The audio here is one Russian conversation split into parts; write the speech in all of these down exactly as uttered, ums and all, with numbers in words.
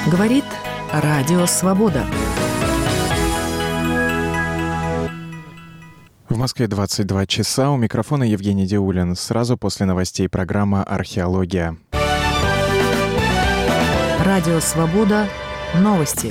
Говорит Радио Свобода. В Москве двадцать два часа. У микрофона Евгений Диулин. Сразу после новостей программа «Археология». Радио Свобода. Новости.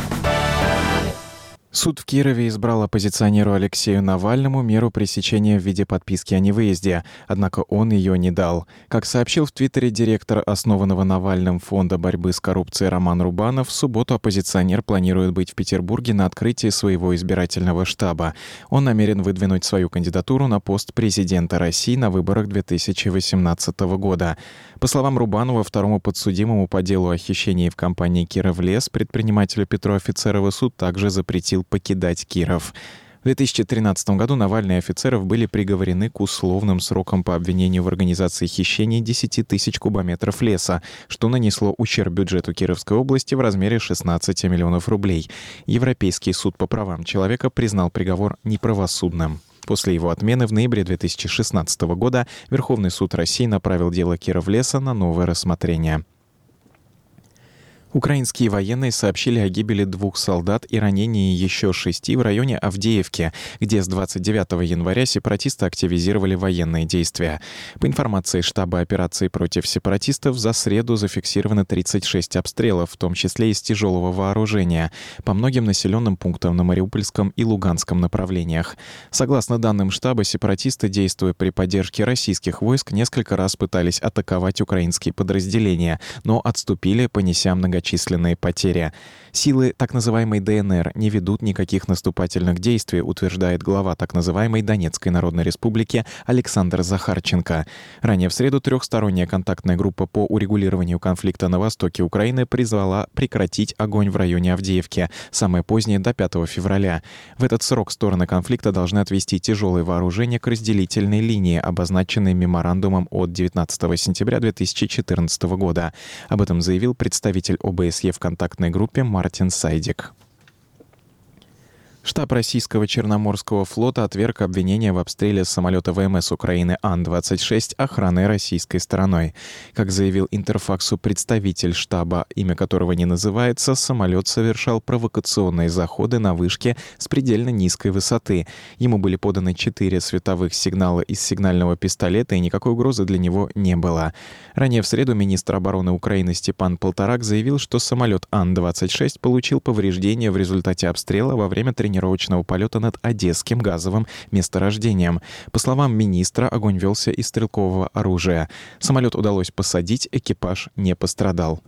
Суд в Кирове избрал оппозиционеру Алексею Навальному меру пресечения в виде подписки о невыезде, однако он ее не дал. Как сообщил в Твиттере директор основанного Навальным фонда борьбы с коррупцией Роман Рубанов, в субботу оппозиционер планирует быть в Петербурге на открытии своего избирательного штаба. Он намерен выдвинуть свою кандидатуру на пост президента России на выборах две тысячи восемнадцатого года. По словам Рубанова, второму подсудимому по делу о хищении в компании «Кировлес» предпринимателю Петру Офицерову суд также запретил покидать Киров. В две тысячи тринадцатом году Навальный и Офицеров были приговорены к условным срокам по обвинению в организации хищения десять тысяч кубометров леса, что нанесло ущерб бюджету Кировской области в размере шестнадцать миллионов рублей. Европейский суд по правам человека признал приговор неправосудным. После его отмены в ноябре две тысячи шестнадцатого года Верховный суд России направил дело Кировлеса на новое рассмотрение. Украинские военные сообщили о гибели двух солдат и ранении еще шести в районе Авдеевки, где с двадцать девятого января сепаратисты активизировали военные действия. По информации штаба операции против сепаратистов, за среду зафиксировано тридцать шесть обстрелов, в том числе из тяжелого вооружения, по многим населенным пунктам на Мариупольском и Луганском направлениях. Согласно данным штаба, сепаратисты, действуя при поддержке российских войск, несколько раз пытались атаковать украинские подразделения, но отступили, понеся многочисленные численные потери. Силы так называемой ДНР не ведут никаких наступательных действий, утверждает глава так называемой Донецкой Народной Республики Александр Захарченко. Ранее в среду трехсторонняя контактная группа по урегулированию конфликта на востоке Украины призвала прекратить огонь в районе Авдеевки, самое позднее до пятого февраля. В этот срок стороны конфликта должны отвести тяжелые вооружения к разделительной линии, обозначенной меморандумом от девятнадцатого сентября две тысячи четырнадцатого года. Об этом заявил представитель ОБСЕ в контактной группе Мартин Сайдик. Штаб российского Черноморского флота отверг обвинения в обстреле самолета ВМС Украины Ан двадцать шесть охраной российской стороной. Как заявил Интерфаксу представитель штаба, имя которого не называется, самолет совершал провокационные заходы на вышке с предельно низкой высоты. Ему были поданы четыре световых сигнала из сигнального пистолета, и никакой угрозы для него не было. Ранее в среду министр обороны Украины Степан Полторак заявил, что самолет Ан двадцать шесть получил повреждения в результате обстрела во время тренировки тренировочного полета над Одесским газовым месторождением. По словам министра, огонь велся из стрелкового оружия. Самолет удалось посадить, экипаж не пострадал.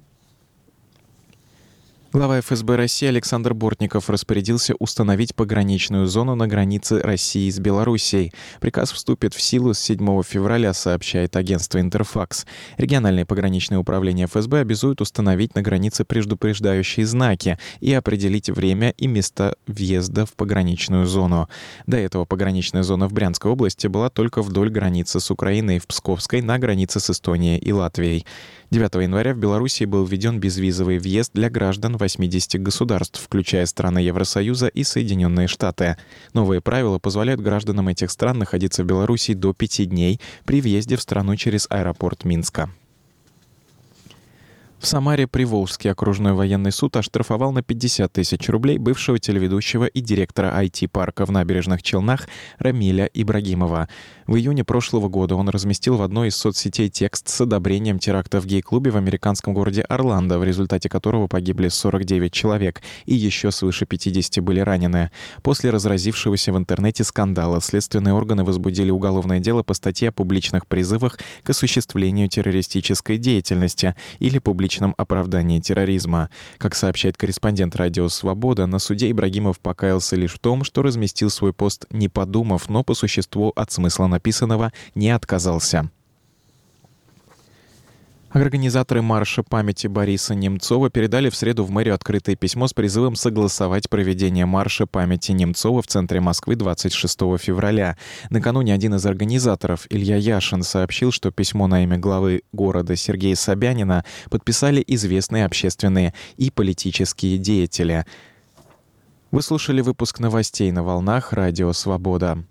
Глава эф эс бэ России Александр Бортников распорядился установить пограничную зону на границе России с Белоруссией. Приказ вступит в силу с седьмого февраля, сообщает агентство «Интерфакс». Региональные пограничные управления эф эс бэ обязуют установить на границе предупреждающие знаки и определить время и места въезда в пограничную зону. До этого пограничная зона в Брянской области была только вдоль границы с Украиной, в Псковской на границе с Эстонией и Латвией. девятого января в Белоруссии был введен безвизовый въезд для граждан восьмидесяти государств, включая страны Евросоюза и Соединенные Штаты. Новые правила позволяют гражданам этих стран находиться в Белоруссии до пяти дней при въезде в страну через аэропорт Минска. В Самаре Приволжский окружной военный суд оштрафовал на пятьдесят тысяч рублей бывшего телеведущего и директора ай ти-парка в Набережных Челнах Рамиля Ибрагимова. В июне прошлого года он разместил в одной из соцсетей текст с одобрением теракта в гей-клубе в американском городе Орландо, в результате которого погибли сорок девять человек, и еще свыше пятидесяти были ранены. После разразившегося в интернете скандала следственные органы возбудили уголовное дело по статье о публичных призывах к осуществлению террористической деятельности или публичной оправдании терроризма. Как сообщает корреспондент «Радио Свобода», на суде Ибрагимов покаялся лишь в том, что разместил свой пост не подумав, но по существу от смысла написанного не отказался. Организаторы марша памяти Бориса Немцова передали в среду в мэрию открытое письмо с призывом согласовать проведение марша памяти Немцова в центре Москвы двадцать шестого февраля. Накануне один из организаторов, Илья Яшин, сообщил, что письмо на имя главы города Сергея Собянина подписали известные общественные и политические деятели. Вы слушали выпуск новостей на волнах «Радио Свобода».